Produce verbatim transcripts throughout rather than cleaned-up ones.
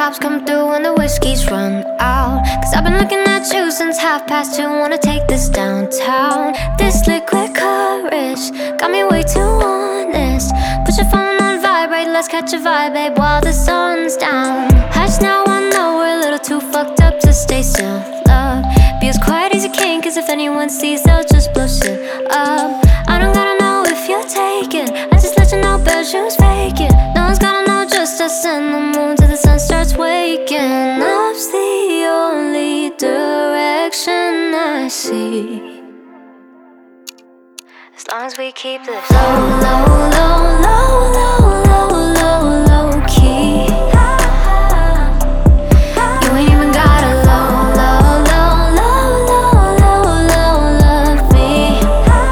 cops come through when the whiskey's run out. Cause I've been looking at you since half past two. Wanna take this downtown. This liquid courage got me way too honest. Put your phone on vibrate, let's catch a vibe, babe, while the sun's down. Hush now, I know we're a little too fucked up to stay still, love. Be as quiet as you can, cause if anyone sees, they'll just blow shit up. I don't gotta know if you're taken, I just let you know bare shoes faking. No one's gotta know, just us and the moon till the sun starts waking. Up's the only direction I see, as long as we keep this low, low, low, low, low, low, low, low key. You ain't even gotta low, low, low, low, low, low, low, love me.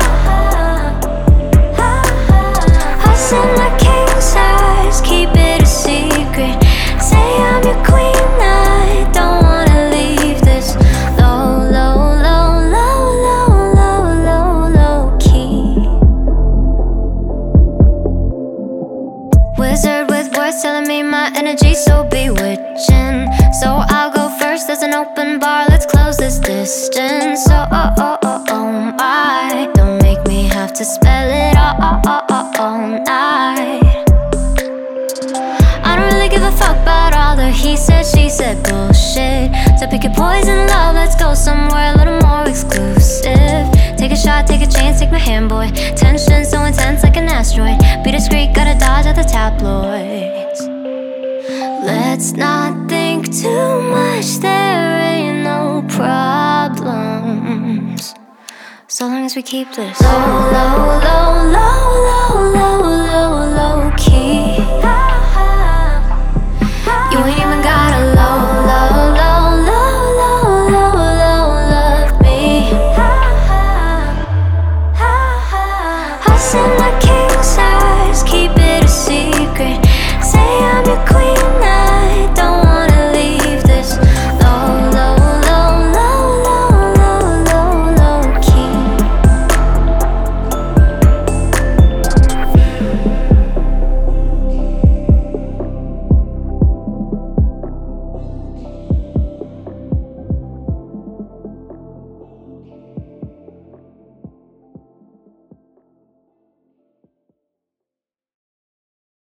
I said my king size, keep it a secret. Say I'm your queen, I don't wanna leave this low, low, low, low, low, low, low, low key. Wizard with words telling me my energy's so bewitching. So I'll go first, there's an open bar, let's close this distance. Oh, oh, oh, oh, oh my, don't make me have to spell it all, all, all, all, all night. I don't really give a fuck about all the he said, she said bullshit. So pick your poison, love, let's go somewhere a little more exclusive. Take a shot, take a chance, take my hand, boy. Tension so intense like an asteroid. Be discreet, gotta dodge at the tabloids. Let's not think too much, there ain't no problems, so long as we keep this low, low, low, low, low,